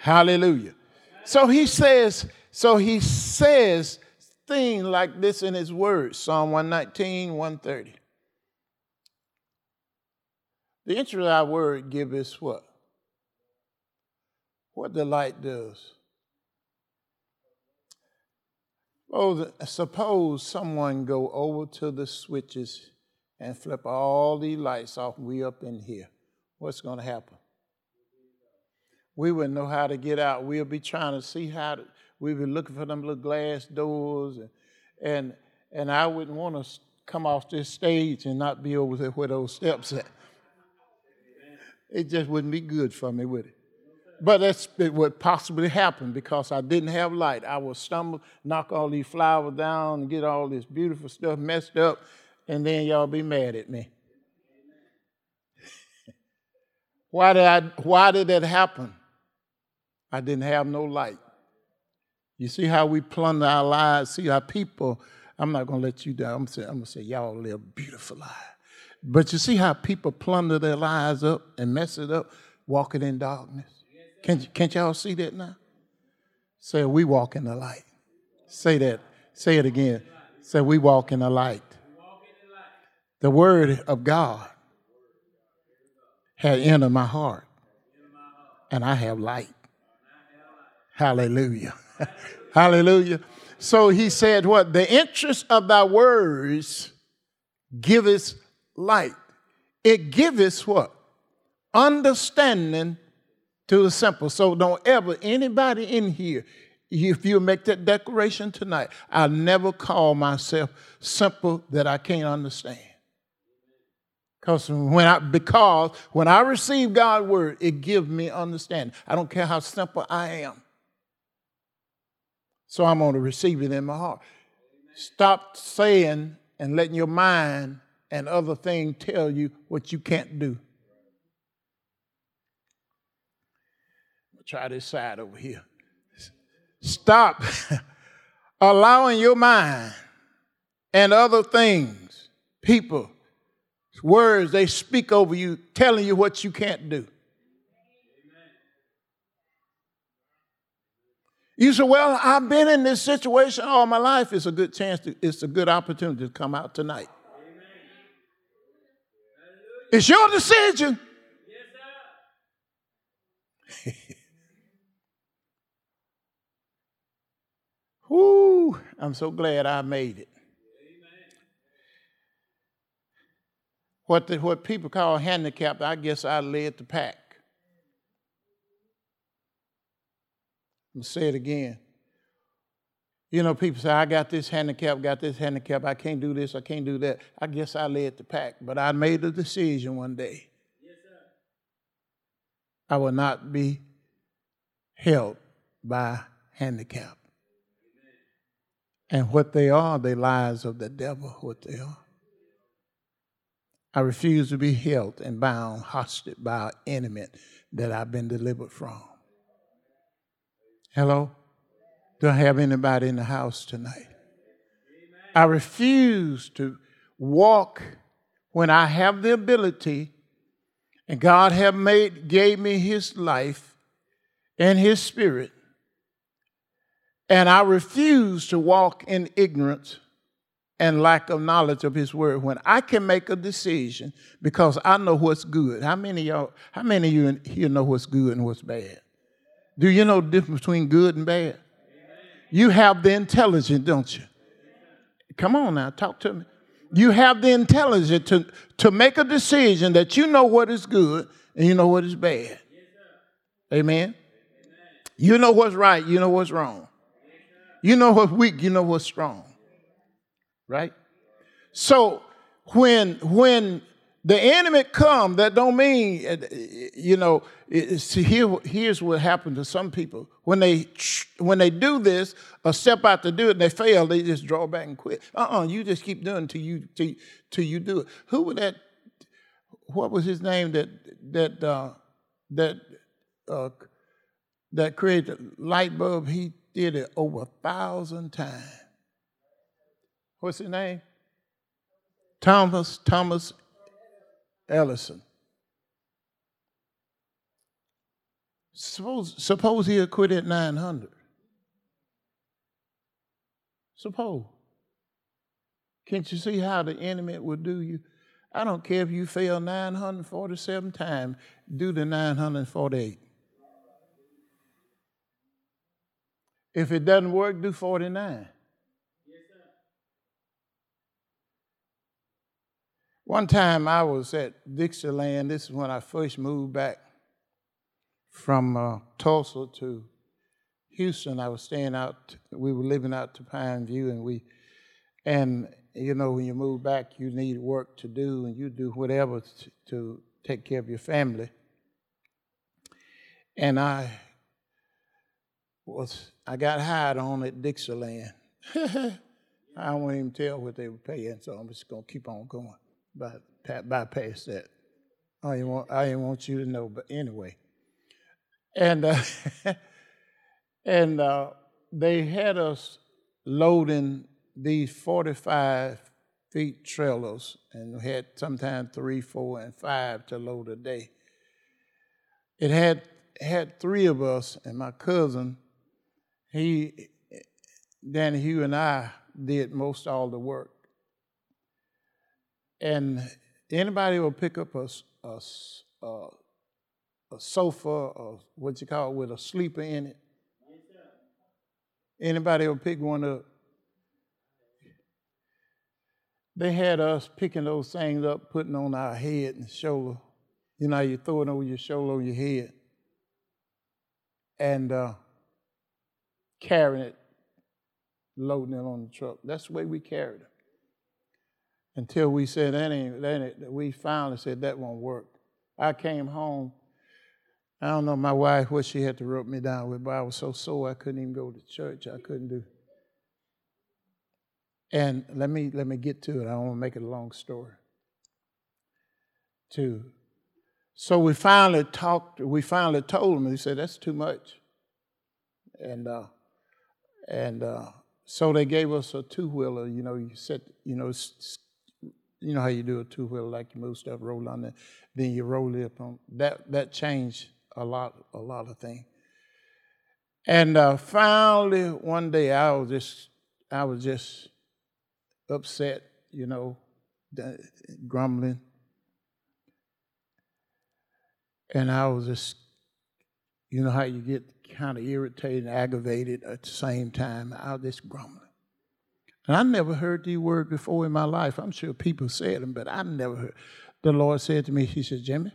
Hallelujah. So he says things like this in his word, Psalm 119, 130. The interest of our word give us what? What the light does. Oh, suppose someone go over to the switches and flip all these lights off way up in here. What's going to happen? We wouldn't know how to get out. We'll be trying to see how to, we'll be looking for them little glass doors. And I wouldn't want to come off this stage and not be over there where those steps at. It just wouldn't be good for me, would it? But it would possibly happen because I didn't have light. I would stumble, knock all these flowers down, and get all this beautiful stuff messed up, and then y'all be mad at me. Why did that happen? I didn't have no light. You see how we plunder our lives? See how people, I'm not going to let you down. I'm going to say y'all live beautiful lives. But you see how people plunder their lives up and mess it up, walking in darkness? Can't y'all see that now? Say, we walk in the light. Say that. Say it again. Say, we walk in the light. The word of God had entered my heart, and I have light. Hallelujah. Hallelujah. So he said what? The interest of thy words giveth light. It giveth what? Understanding to the simple. So don't ever, anybody in here, if you make that declaration tonight, I'll never call myself simple that I can't understand. Because when I receive God's word, it gives me understanding. I don't care how simple I am. So I'm going to receive it in my heart. Stop saying and letting your mind and other things tell you what you can't do. Try this side over here. Stop allowing your mind and other things, people, words they speak over you, telling you what you can't do. You say, well, I've been in this situation all my life. It's a good it's a good opportunity to come out tonight. It's your decision. Whoo, I'm so glad I made it. What people call handicapped, I guess I led the pack. I'm going to say it again. You know, people say, I got this handicap, I can't do this, I can't do that. I guess I led the pack, but I made a decision one day. Yes, sir. I will not be held by handicap. And what they are, the lies of the devil, what they are. I refuse to be held and bound, hostage by an enemy that I've been delivered from. Hello? Do I have anybody in the house tonight? I refuse to walk when I have the ability, and God gave me his life and his spirit, and I refuse to walk in ignorance and lack of knowledge of his word when I can make a decision because I know what's good. How many of you here know what's good and what's bad? Do you know the difference between good and bad? You have the intelligence, don't you? Come on now, talk to me. You have the intelligence to make a decision that you know what is good and you know what is bad. Amen? You know what's right, you know what's wrong. You know what's weak, you know what's strong. Right? So when the enemy come, that don't mean, here's what happened to some people. When they do this, or step out to do it, and they fail, they just draw back and quit. You just keep doing till you do it. Who was that? What was his name that created the light bulb? He did it over 1,000 times. What's his name? Thomas Edison. Suppose he'll quit at 900. Suppose. Can't you see how the enemy will do you? I don't care if you fail 947 times, do the 948. If it doesn't work, do 49. One time I was at Dixieland. This is when I first moved back from Tulsa to Houston. I was staying out. We were living out to Pine View, and you know, when you move back, you need work to do, and you do whatever to take care of your family. And I got hired on at Dixieland. I won't even tell what they were paying, so I'm just gonna keep on going. Bypass that. I didn't want you to know, but anyway. And they had us loading these 45-feet trailers, and we had sometimes 3, 4, and 5 to load a day. It had 3 of us, and my cousin, Danny Hugh, and I did most all the work. And anybody will pick up a sofa, or what you call it, with a sleeper in it. Anybody will pick one up. They had us picking those things up, putting on our head and shoulder. You know how you throw it over your shoulder, over your head, and carrying it, loading it on the truck. That's the way we carried it. Until we said, we finally said that won't work. I came home. I don't know my wife what she had to rub me down with, but I was so sore I couldn't even go to church. I couldn't do. And let me get to it. I don't want to make it a long story. So we finally talked. We finally told him. He said that's too much. And so they gave us a 2-wheeler. You know, you know how you do a 2-wheeler, like you move stuff, roll on it, then you roll it up on. That changed a lot of things. And finally, one day, I was just upset, you know, grumbling, and I was just, you know how you get kind of irritated and aggravated at the same time. I was just grumbling. And I never heard these words before in my life. I'm sure people said them, but I never heard. The Lord said to me, he said, Jimmy,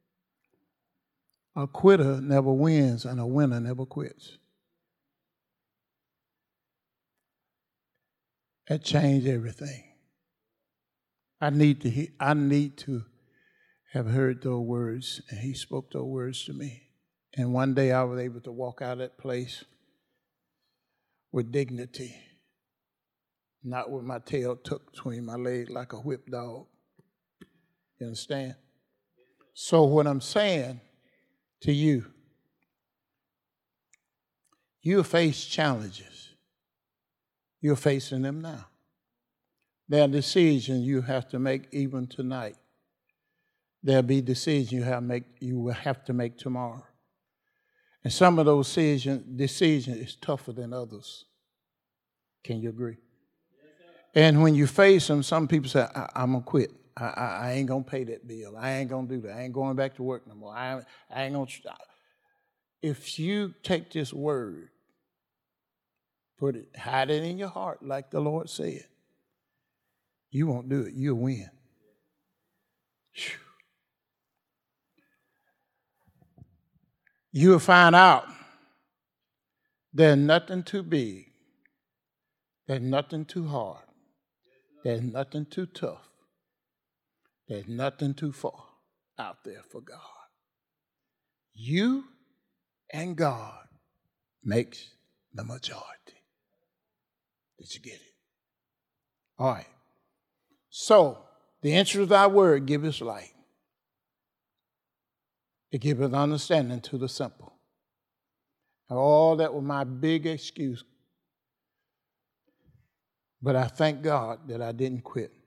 a quitter never wins and a winner never quits. That changed everything. I need to have heard those words, and he spoke those words to me. And one day I was able to walk out of that place with dignity, not with my tail tucked between my legs like a whipped dog. You understand? So what I'm saying to you, you'll face challenges. You're facing them now. There are decisions you have to make even tonight. There'll be decisions you will have to make tomorrow. And some of those decisions is tougher than others. Can you agree? And when you face them, some people say, I'm going to quit. I ain't going to pay that bill. I ain't going to do that. I ain't going back to work no more. I ain't going to. If you take this word, hide it in your heart like the Lord said, you won't do it. You'll win. Whew. You'll find out there's nothing too big. There's nothing too hard. There's nothing too tough. There's nothing too far out there for God. You and God makes the majority. Did you get it? All right. So, the entrance of thy word give us light. It gives us understanding to the simple. All that was my big excuse. But I thank God that I didn't quit.